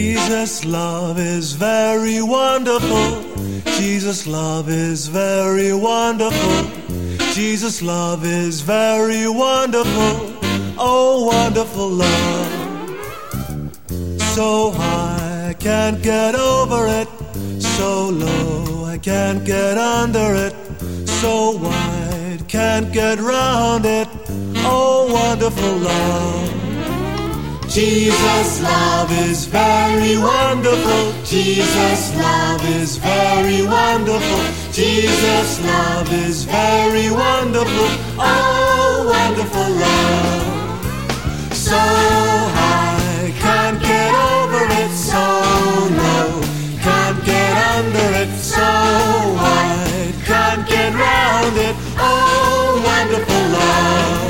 Jesus' love is very wonderful. Jesus' love is very wonderful. Jesus' love is very wonderful. Oh, wonderful love. So high I can't get over it. So low I can't get under it. So wide can't get round it. Oh, wonderful love. Jesus' love is very wonderful. Jesus' love is very wonderful. Jesus' love is very wonderful. Oh, wonderful love. So high, can't get over it. So low, can't get under it. So wide, can't get round it. Oh, wonderful love.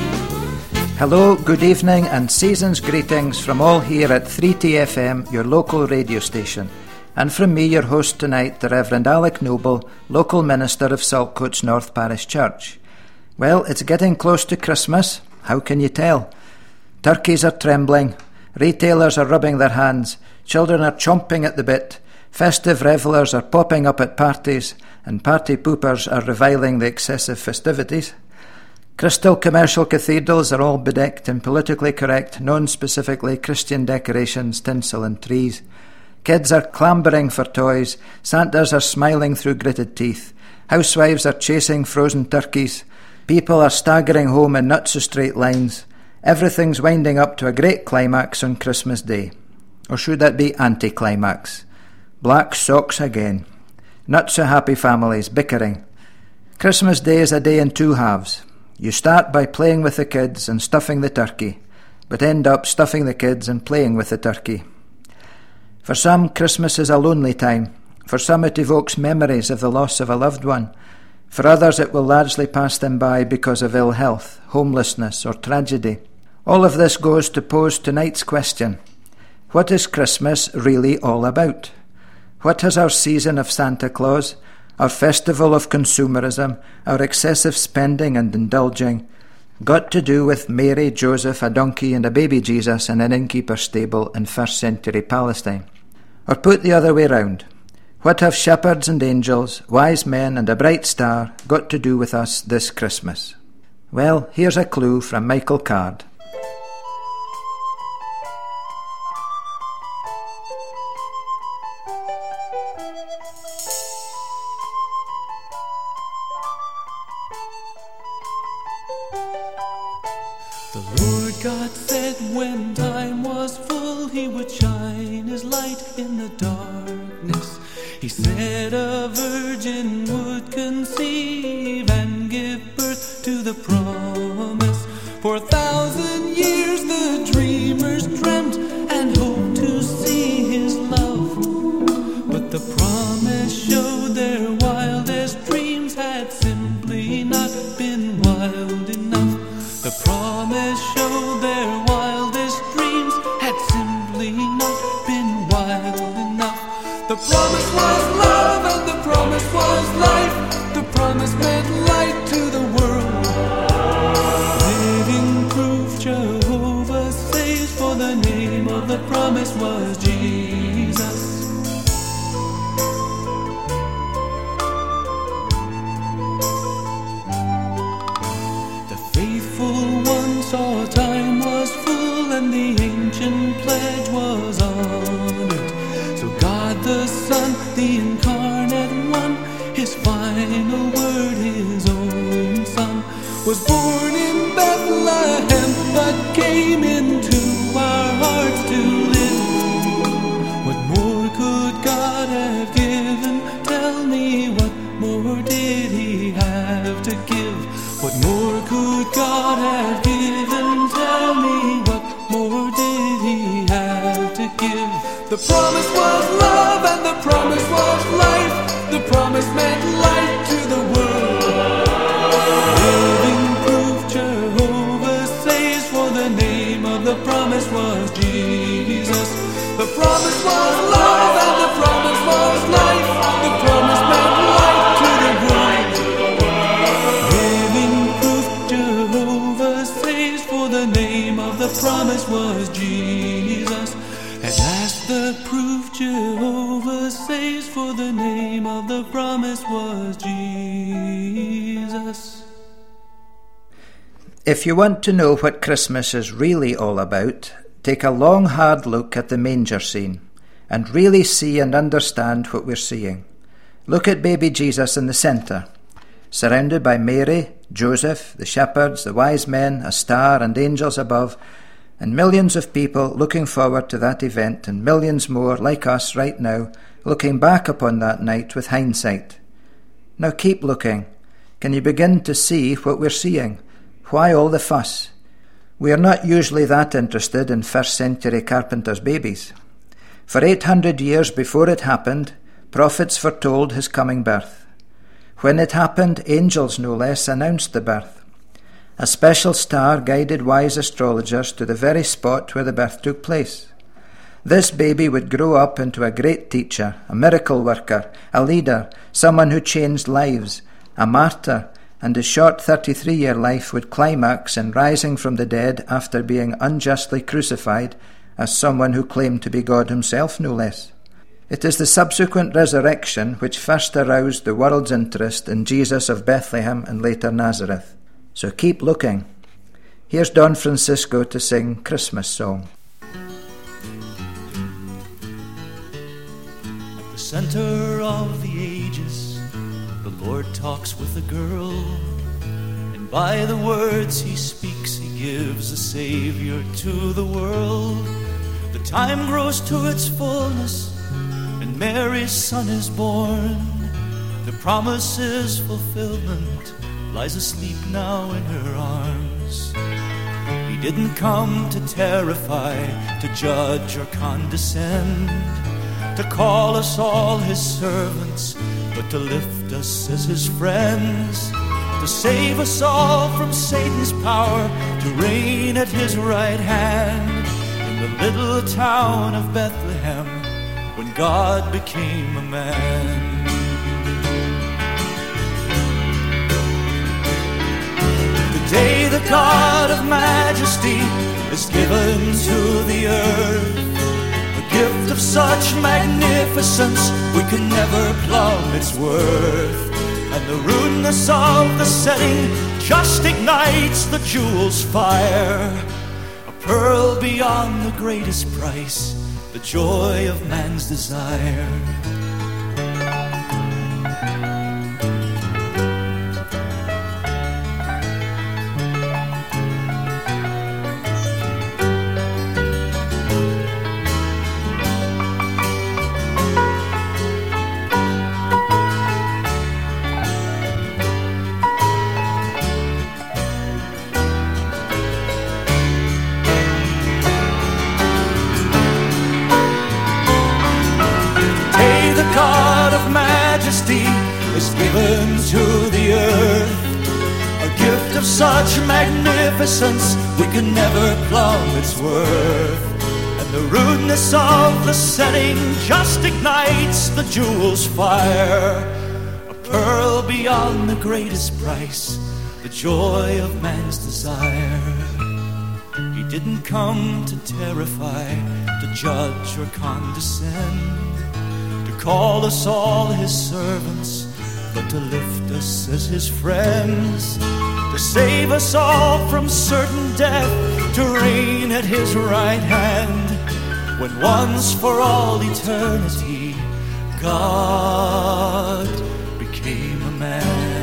Hello, good evening and season's greetings from all here at 3TFM, your local radio station, and from me, your host tonight, the Reverend Alec Noble, local minister of Saltcoats North Parish Church. Well, it's getting close to Christmas, how can you tell? Turkeys are trembling, retailers are rubbing their hands, children are chomping at the bit, festive revellers are popping up at parties, and party poopers are reviling the excessive festivities. Crystal commercial cathedrals are all bedecked in politically correct, non-specifically Christian decorations, tinsel and trees. Kids are clambering for toys, Santas are smiling through gritted teeth, housewives are chasing frozen turkeys, people are staggering home in nuts of straight lines. Everything's winding up to a great climax on Christmas Day. Or should that be anti-climax? Black socks again. Nuts of happy families bickering. Christmas Day is a day in two halves. You start by playing with the kids and stuffing the turkey, but end up stuffing the kids and playing with the turkey. For some, Christmas is a lonely time. For some, it evokes memories of the loss of a loved one. For others, it will largely pass them by because of ill health, homelessness, or tragedy. All of this goes to pose tonight's question. What is Christmas really all about? What has our season of Santa Claus, our festival of consumerism, our excessive spending and indulging, got to do with Mary, Joseph, a donkey and a baby Jesus in an innkeeper's stable in first century Palestine? Or put the other way round, what have shepherds and angels, wise men and a bright star got to do with us this Christmas? Well, here's a clue from Michael Card. The Lord God said when time was full, He would shine His light in the darkness. He said a virgin would conceive and give birth to the promise. For 1,000 years the dreamers dreamt and hoped to see His love. But the promise showed their wildest dreams had simply not been wild enough. The promise showed their wildest dreams had simply not been wild enough. The promise was love and the promise was life. The promise meant light to the world. Living proof Jehovah saves, for the name of the promise was Jesus. Saw time was full and the ancient pledge was honored. So God the Son, the incarnate one, His final word, His own Son, was born in Bethlehem, but came into our hearts to live. What more could God have given? Tell me, what more did He have to give? What more could God have given? Tell me, what more did He have to give? The promise was love and the promise was life. The promise meant light to the world. Living proof Jehovah saves, for the name of the promise was Jesus. The promise was love and the promise was life. The promise meant light to the world. Living proof Jehovah saves, for the name of the promise was Jesus. At last that proved Jehovah saves, for the name of the promise was Jesus. If you want to know what Christmas is really all about, take a long, hard look at the manger scene and really see and understand what we're seeing. Look at baby Jesus in the centre, surrounded by Mary, Joseph, the shepherds, the wise men, a star and angels above, and millions of people looking forward to that event, and millions more like us right now, looking back upon that night with hindsight. Now keep looking. Can you begin to see what we're seeing? Why all the fuss? We are not usually that interested in first-century carpenters' babies. For 800 years before it happened, prophets foretold his coming birth. When it happened, angels no less announced the birth. A special star guided wise astrologers to the very spot where the birth took place. This baby would grow up into a great teacher, a miracle worker, a leader, someone who changed lives, a martyr, and his short 33-year life would climax in rising from the dead after being unjustly crucified as someone who claimed to be God himself, no less. It is the subsequent resurrection which first aroused the world's interest in Jesus of Bethlehem and later Nazareth. So keep looking. Here's Don Francisco to sing Christmas Song. At the center of the ages, the Lord talks with a girl, and by the words he speaks, he gives a Savior to the world. The time grows to its fullness, and Mary's son is born. The promise's fulfillment lies asleep now in her arms. He didn't come to terrify, to judge or condescend, to call us all his servants, but to lift us as his friends, to save us all from Satan's power, to reign at his right hand. In the little town of Bethlehem, when God became a man. Today the God of majesty is given to the earth, a gift of such magnificence we can never plumb its worth. And the rudeness of the setting just ignites the jewel's fire, a pearl beyond the greatest price, the joy of man's desire. Is given to the earth, a gift of such magnificence we can never plumb its worth. And the rudeness of the setting just ignites the jewel's fire, a pearl beyond the greatest price, the joy of man's desire. He didn't come to terrify, to judge or condescend, to call us all his servants, but to lift us as his friends, to save us all from certain death, to reign at his right hand, when once for all eternity God became a man.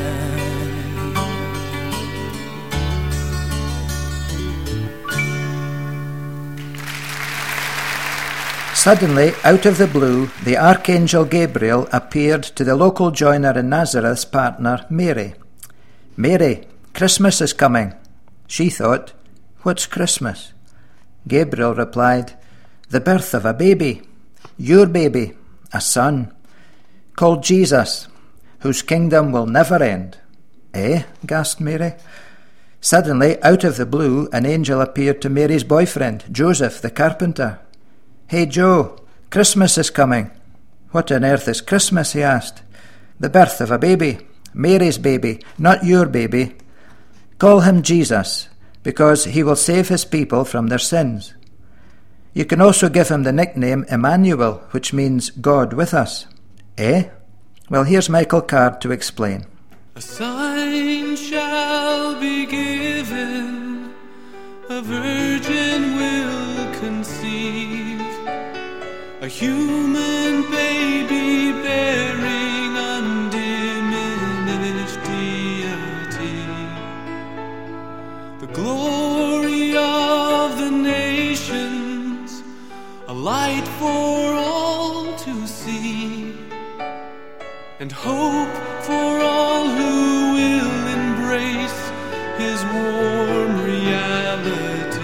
Suddenly, out of the blue, the Archangel Gabriel appeared to the local joiner in Nazareth's partner, Mary. "Mary, Christmas is coming." She thought, "What's Christmas?" Gabriel replied, "The birth of a baby, your baby, a son, called Jesus, whose kingdom will never end." "Eh?" gasped Mary. Suddenly, out of the blue, an angel appeared to Mary's boyfriend, Joseph the carpenter. "Hey Joe, Christmas is coming." "What on earth is Christmas?" he asked. "The birth of a baby, Mary's baby, not your baby. Call him Jesus, because he will save his people from their sins." You can also give him the nickname Emmanuel, which means God with us. Eh? Well, here's Michael Card to explain. A sign shall be given, a virgin will conceive, a human baby bearing undiminished deity. The glory of the nations, a light for all to see, and hope for all who will embrace his warm reality.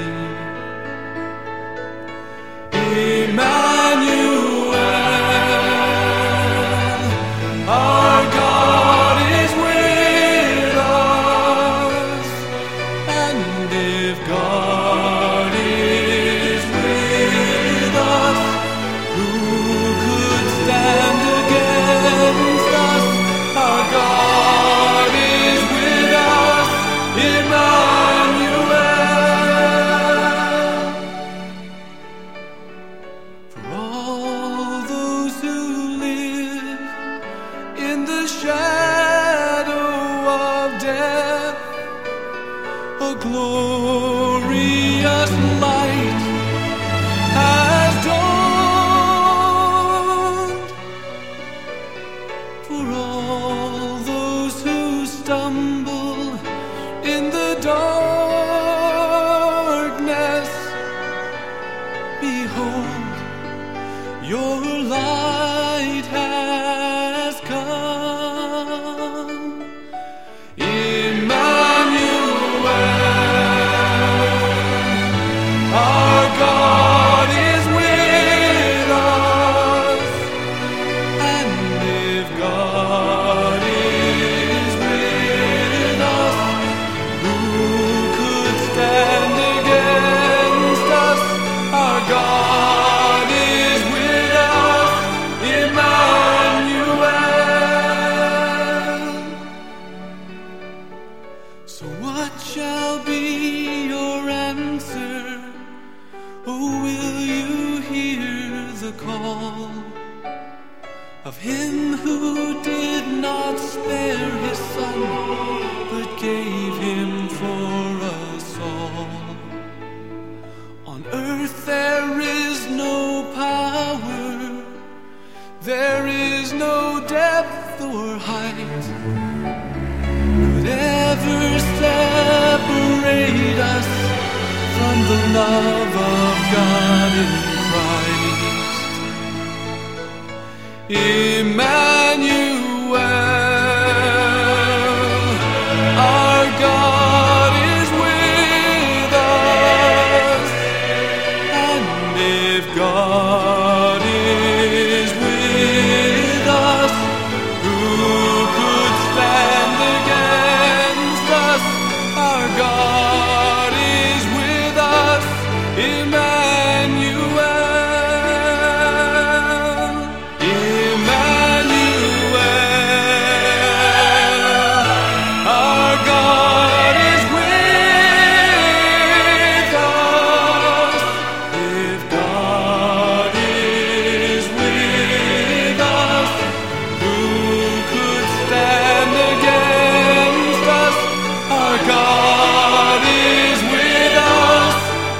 Emmanuel, our God is with us, and if God is with us, who could stand against us? Our God is with us, Emmanuel. For all those who live in the shadow of death, a glorious light has dawned. For all those who stumble in the darkness, behold, your light has come. Emmanuel, our God is with us, and if God is with us, who could stand against us? Our God is with us, Emmanuel. So what shall be your answer? Oh, will you hear the call of him who did not spare his son, but gave him for us all? On earth there is no power, there is no depth or height, could ever separate us from the love of God in Christ. Emmanuel, our God is with us, and if God is with us, who could stand against us? Our God is with us, Emmanuel. Emmanuel, our God is with us. If God is with us, who could stand against us? Our God is with us,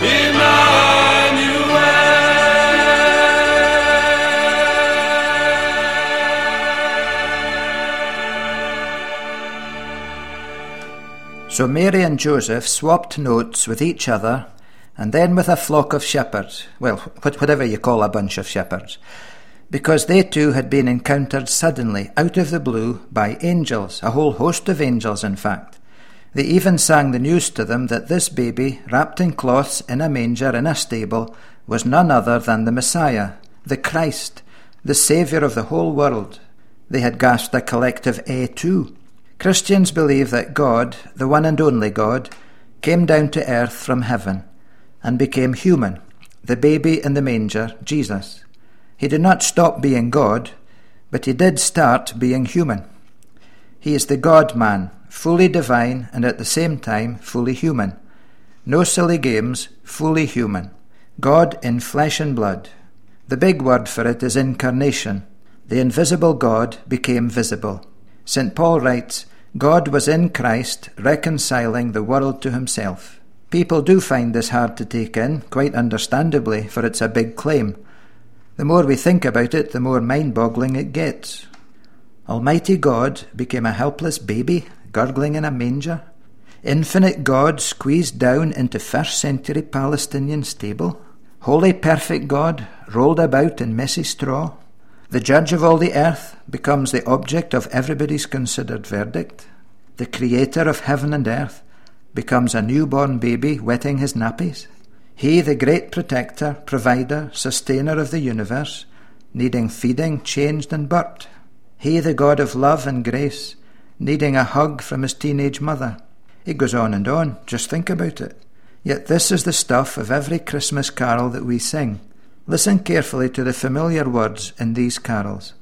So Mary and Joseph swapped notes with each other and then with a flock of shepherds, well, whatever you call a bunch of shepherds, because they too had been encountered suddenly, out of the blue, by angels, a whole host of angels in fact. They even sang the news to them that this baby, wrapped in cloths in a manger in a stable, was none other than the Messiah, the Christ, the Saviour of the whole world. They had gasped a collective "Eh" too. Christians believe that God, the one and only God, came down to earth from heaven and became human, the baby in the manger, Jesus. He did not stop being God, but he did start being human. He is the God-man, fully divine and at the same time fully human. No silly games, fully human. God in flesh and blood. The big word for it is incarnation. The invisible God became visible. St. Paul writes, God was in Christ, reconciling the world to himself. People do find this hard to take in, quite understandably, for it's a big claim. The more we think about it, the more mind-boggling it gets. Almighty God became a helpless baby, gurgling in a manger. Infinite God squeezed down into first-century Palestinian stable. Holy, perfect God rolled about in messy straw. The judge of all the earth becomes the object of everybody's considered verdict. The creator of heaven and earth becomes a newborn baby wetting his nappies. He, the great protector, provider, sustainer of the universe, needing feeding, changed and burped. He, the God of love and grace, needing a hug from his teenage mother. It goes on and on, just think about it. Yet this is the stuff of every Christmas carol that we sing. Listen carefully to the familiar words in these carols.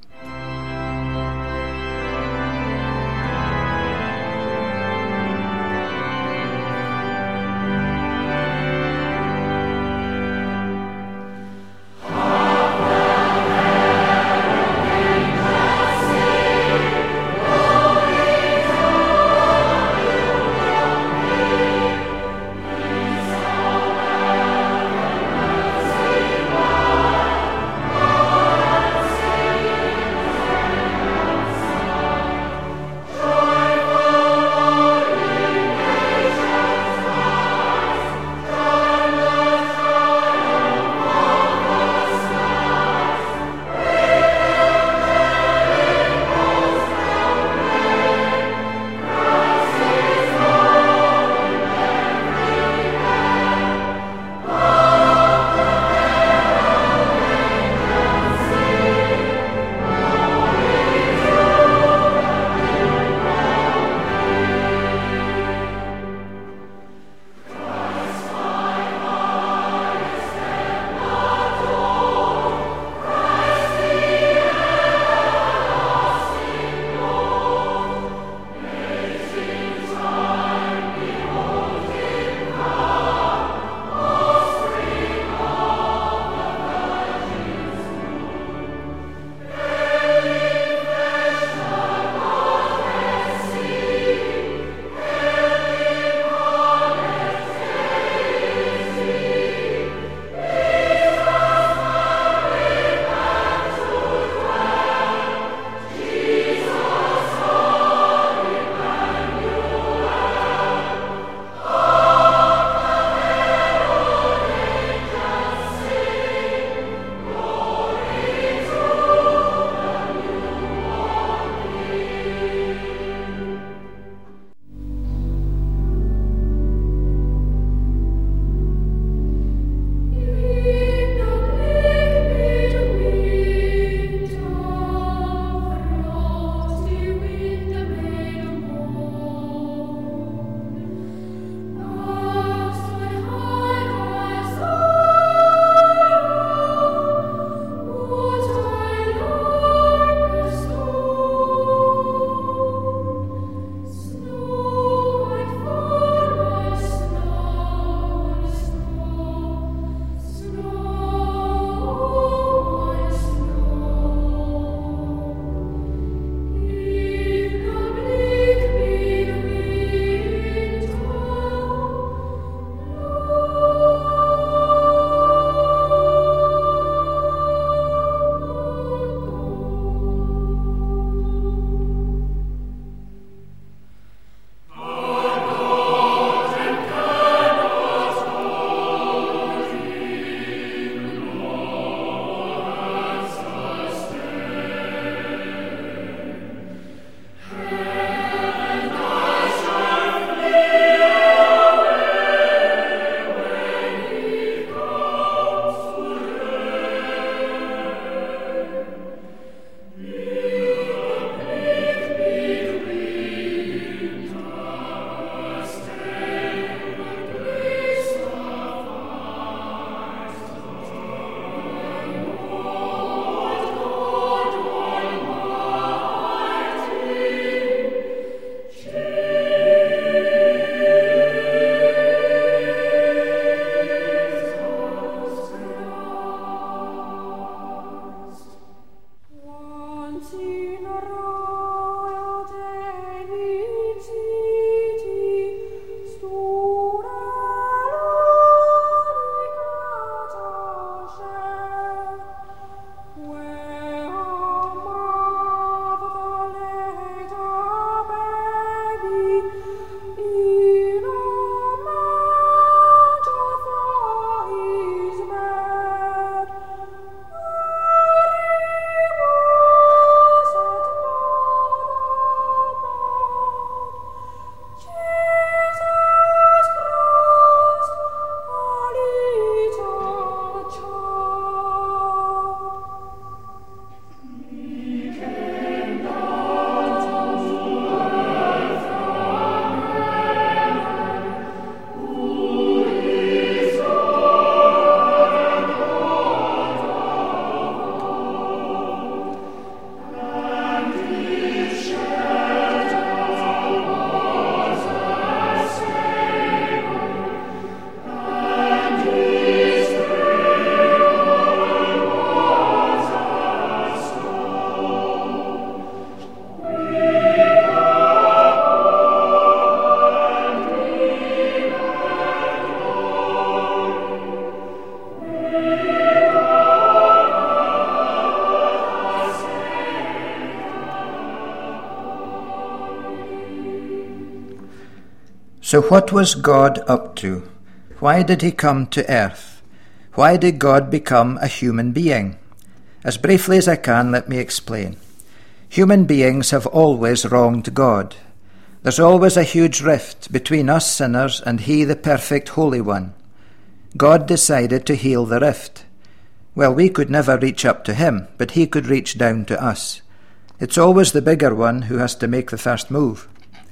So what was God up to? Why did he come to earth? Why did God become a human being? As briefly as I can, let me explain. Human beings have always wronged God. There's always a huge rift between us sinners and He, the perfect Holy One. God decided to heal the rift. Well, we could never reach up to Him, but He could reach down to us. It's always the bigger one who has to make the first move.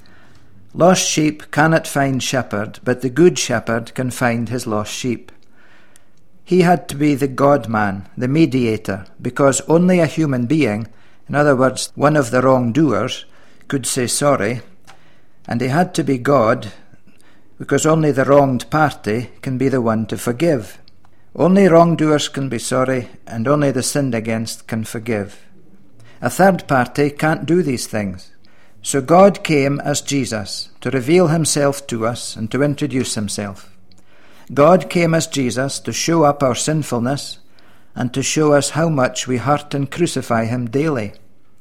Lost sheep cannot find shepherd, but the good shepherd can find his lost sheep. He had to be the God-man, the mediator, because only a human being, in other words, one of the wrongdoers, could say sorry, and he had to be God, because only the wronged party can be the one to forgive. Only wrongdoers can be sorry, and only the sinned against can forgive. A third party can't do these things. So God came as Jesus to reveal Himself to us and to introduce Himself. God came as Jesus to show up our sinfulness and to show us how much we hurt and crucify Him daily.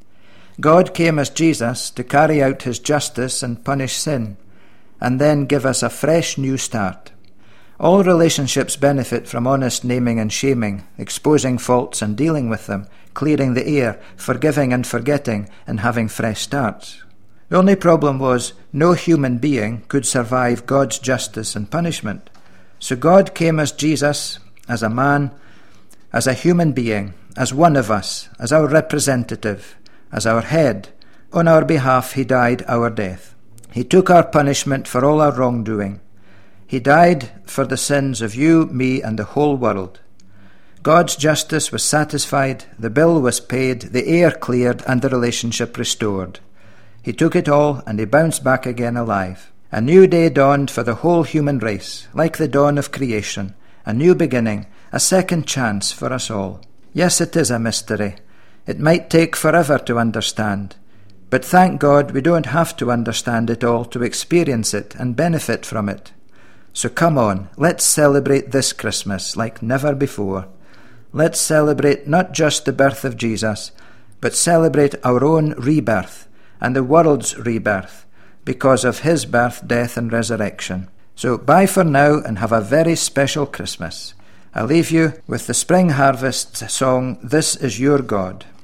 God came as Jesus to carry out His justice and punish sin, and then give us a fresh new start. All relationships benefit from honest naming and shaming, exposing faults and dealing with them, clearing the air, forgiving and forgetting, and having fresh starts. The only problem was no human being could survive God's justice and punishment. So God came as Jesus, as a man, as a human being, as one of us, as our representative, as our head. On our behalf He died our death. He took our punishment for all our wrongdoing. He died for the sins of you, me, and the whole world. God's justice was satisfied, the bill was paid, the air cleared, and the relationship restored. He took it all, and He bounced back again alive. A new day dawned for the whole human race, like the dawn of creation, a new beginning, a second chance for us all. Yes, it is a mystery. It might take forever to understand. But thank God we don't have to understand it all to experience it and benefit from it. So come on, let's celebrate this Christmas like never before. Let's celebrate not just the birth of Jesus, but celebrate our own rebirth and the world's rebirth because of His birth, death and resurrection. So bye for now and have a very special Christmas. I leave you with the Spring Harvest song, This Is Your God.